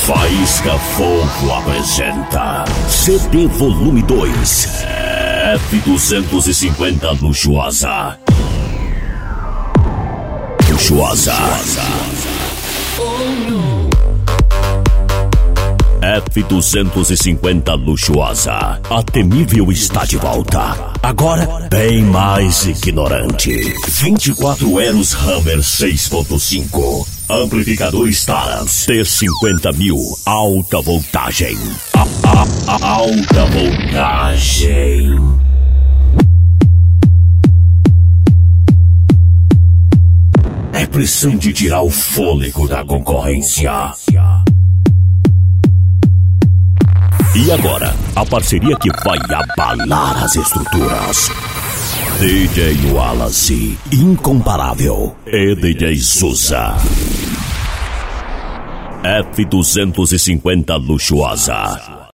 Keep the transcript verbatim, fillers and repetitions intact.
Faísca Fogo apresenta C D Volume dois F duzentos e cinquenta Luxuosa. Luxuosa. F duzentos e cinquenta Luxuosa. A temível está de volta. Agora, bem mais ignorante. vinte e quatro Eros Hammer seis ponto cinco. Amplificador Starans T cinquenta mil. Alta voltagem. A, a, a, alta voltagem. É pressão de tirar o fôlego da concorrência. E agora, a parceria que vai abalar as estruturas. D J Wallace, incomparável, e D J Souza. F duzentos e cinquenta Luxuosa.